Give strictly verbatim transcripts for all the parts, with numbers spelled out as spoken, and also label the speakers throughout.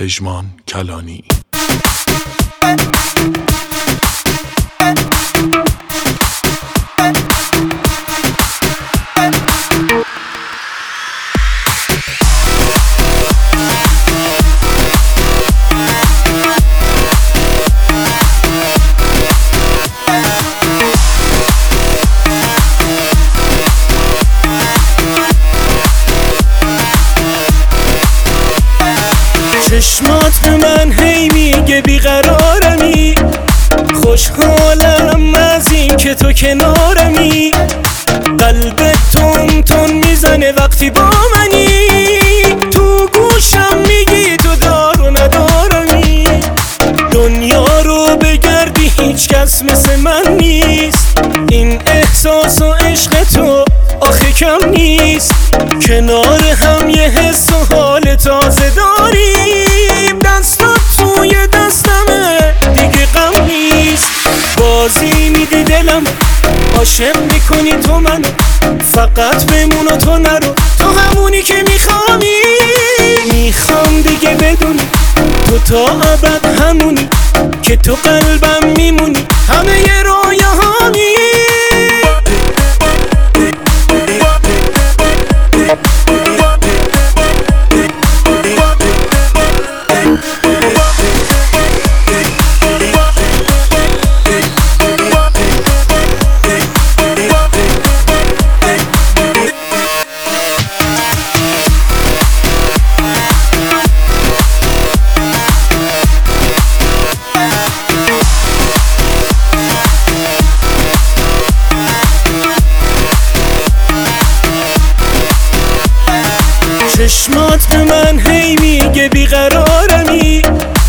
Speaker 1: پژمان کلانی.
Speaker 2: چشمات به من هی میگه بیقرارمی، خوشحالم از این که تو کنارمی. قلبت تون تون میزنه وقتی با منی، تو گوشم میگی تو دار و ندارمی. دنیا رو بگردی هیچ کس مثل من نیست، این احساس و عشق تو آخه کم نیست. کنار هم یه حس و حال تازه داریم، دستات توی دستمه دیگه غم نیست. بازی میدی دلم، عاشق میکنی تو منو، فقط بمون و تو نرو، تو همونی که میخوانی. میخوام دیگه بدونی تو تا ابد همونی که تو قلبم میمونی، همه ی رویاهانی. چشمات به من هی میگه بیقرارمی،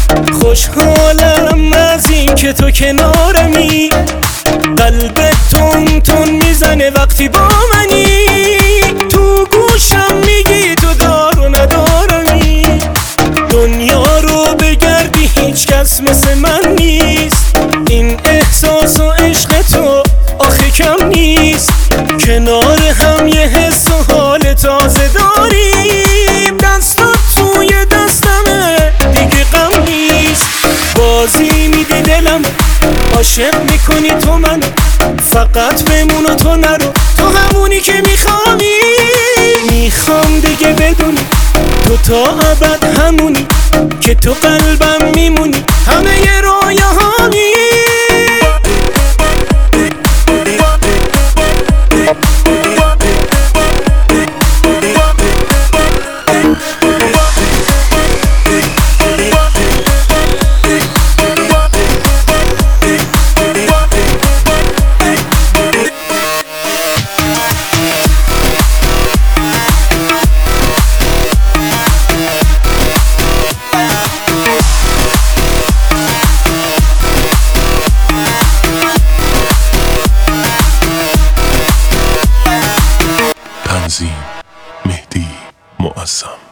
Speaker 2: خوشحالم از این که تو کنارمی. قلبت تون تون میزنه وقتی با منی، تو گوشم میگی تو دار و ندارمی. دنیا رو بگردی هیچ کس مثل من نیست، این احساس و عشق تو آخه کم نیست. کنار هم یه حس و حال تازه داریم، دستات توی دستمه دیگه غم نیست. بازی میدی دلم، عاشق میکنی تو منو، فقط بمون و تو نرو، تو همونی که میخوانی. میخوام دیگه بدونی تو تا ابد همونی که تو قلبم میمونی، همه ی رویاهانی.
Speaker 1: تنظیم مهدی معظم.